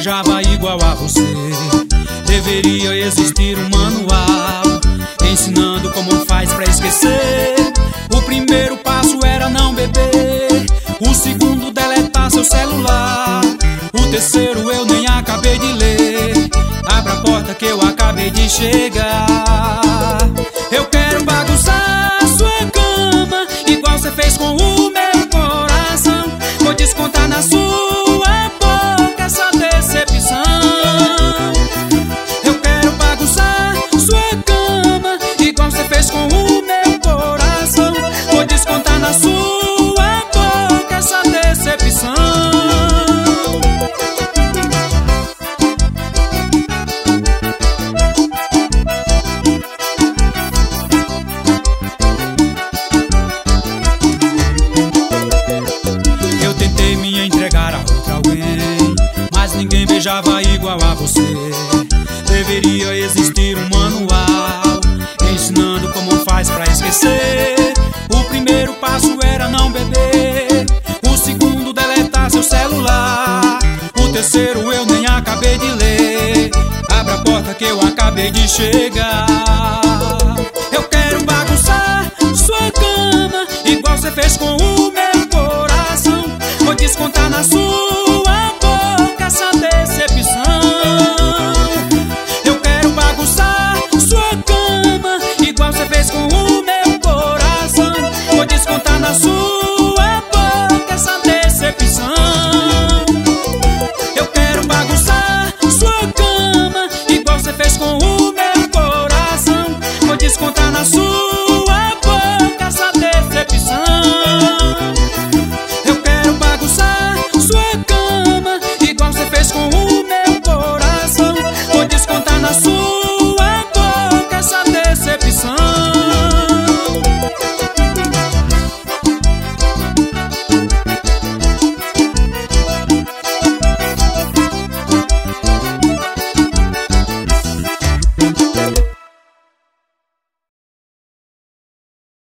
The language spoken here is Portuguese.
beijava igual a você. Deveria existir um manual ensinando como faz pra esquecer. O primeiro passo era não beber, o segundo deletar seu celular, o terceiro eu nem acabei de ler. Abra a porta que eu acabei de chegar. Eu quero bagunçar sua cama igual você fez com o meu coração. Vou descontar na sua boca essa decepção. Eu quero bagunçar sua cama igual você fez com o meu coração. Vou descontar na sua boca essa decepção. Entregar a outra alguém, mas ninguém beijava igual a você. Deveria existir um manual ensinando como faz pra esquecer. O primeiro passo era não beber, o segundo deletar seu celular, o terceiro eu nem acabei de ler. Abra a porta que eu acabei de chegar. Eu quero bagunçar sua cama igual você fez com o meu coração. Vou descontar na sua